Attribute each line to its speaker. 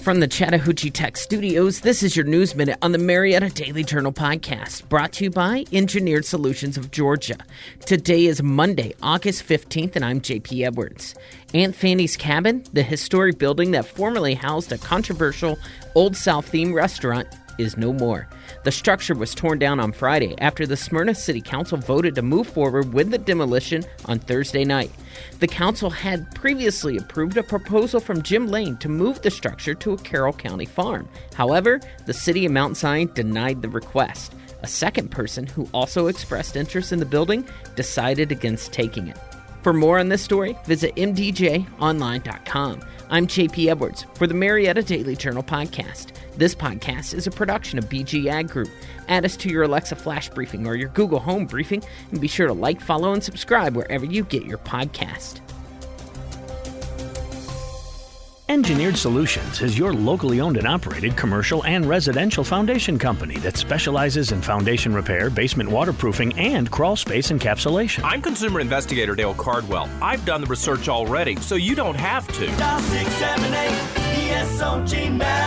Speaker 1: From the Chattahoochee Tech Studios, this is your News Minute on the Marietta Daily Journal podcast, brought to you by Engineered Solutions of Georgia. Today is Monday, August 15th, and I'm JP Edwards. Aunt Fanny's Cabin, the historic building that formerly housed a controversial Old South-themed restaurant, is no more. The structure was torn down on Friday after the Smyrna City Council voted to move forward with the demolition on Thursday night. The council had previously approved a proposal from Jim Lane to move the structure to a Carroll County farm. However, the city of Mount Zion denied the request. A second person who also expressed interest in the building decided against taking it. For more on this story, visit mdjonline.com. I'm JP Edwards for the Marietta Daily Journal podcast. This podcast is a production of BG Ag Group. Add us to your Alexa Flash Briefing or your Google Home Briefing, and be sure to like, follow, and subscribe wherever you get your podcast.
Speaker 2: Engineered Solutions is your locally owned and operated commercial and residential foundation company that specializes in foundation repair, basement waterproofing, and crawl space encapsulation.
Speaker 3: I'm consumer investigator Dale Cardwell. I've done the research already, so you don't have to.
Speaker 4: Dial 678 ESOG